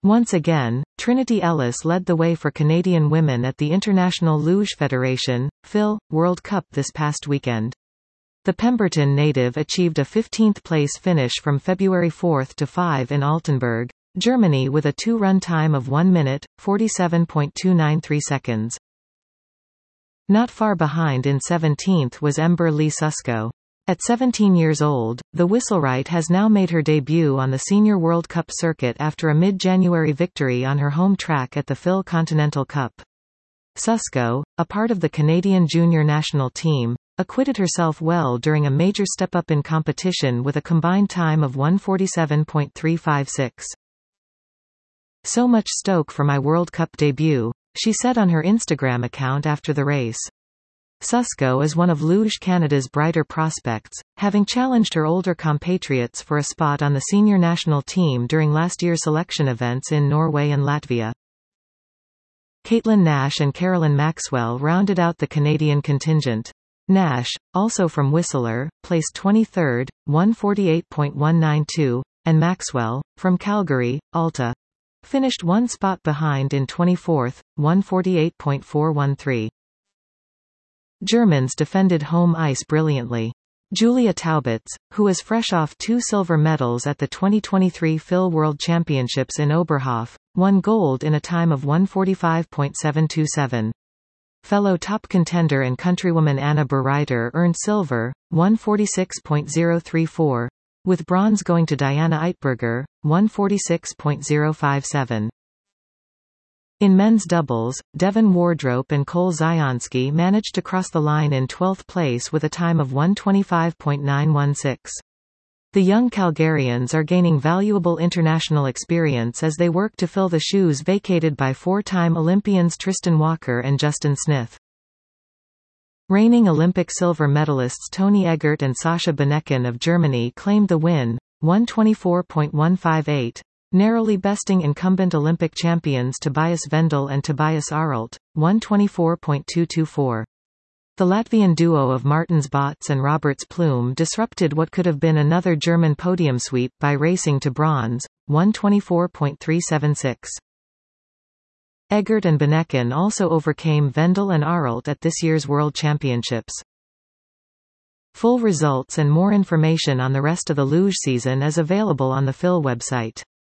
Once again, Trinity Ellis led the way for Canadian women at the International Luge Federation, FIL, World Cup this past weekend. The Pemberton native achieved a 15th place finish from February 4 to 5 in Altenburg, Germany with a 2-run time of 1 minute, 47.293 seconds. Not far behind in 17th was Ember Lee Susko. At 17 years old, the Whistlewright has now made her debut on the Senior World Cup circuit after a mid-January victory on her home track at the FIL Continental Cup. Susko, a part of the Canadian junior national team, acquitted herself well during a major step-up in competition with a combined time of 1:47.356. "So much stoke for my World Cup debut," she said on her Instagram account after the race. Susko is one of Luge Canada's brighter prospects, having challenged her older compatriots for a spot on the senior national team during last year's selection events in Norway and Latvia. Caitlin Nash and Carolyn Maxwell rounded out the Canadian contingent. Nash, also from Whistler, placed 23rd, 1:48.192, and Maxwell, from Calgary, Alta, finished one spot behind in 24th, 1:48.413. Germans defended home ice brilliantly. Julia Taubitz, who is fresh off 2 silver medals at the 2023 FIL World Championships in Oberhof, won gold in a time of 1:45.727. Fellow top contender and countrywoman Anna Bereiter earned silver, 1:46.034, with bronze going to Diana Eitberger, 1:46.057. In men's doubles, Devon Wardrope and Cole Zionski managed to cross the line in 12th place with a time of 1:25.916. The young Calgarians are gaining valuable international experience as they work to fill the shoes vacated by 4-time Olympians Tristan Walker and Justin Smith. Reigning Olympic silver medalists Toni Eggert and Sascha Beneken of Germany claimed the win, 1:24.158. Narrowly besting incumbent Olympic champions Tobias Vendel and Tobias Arlt, 1:24.224. The Latvian duo of Martins Bots and Roberts Plume disrupted what could have been another German podium sweep by racing to bronze, 1:24.376. Eggert and Beneken also overcame Vendel and Arlt at this year's World Championships. Full results and more information on the rest of the luge season is available on the FIL website.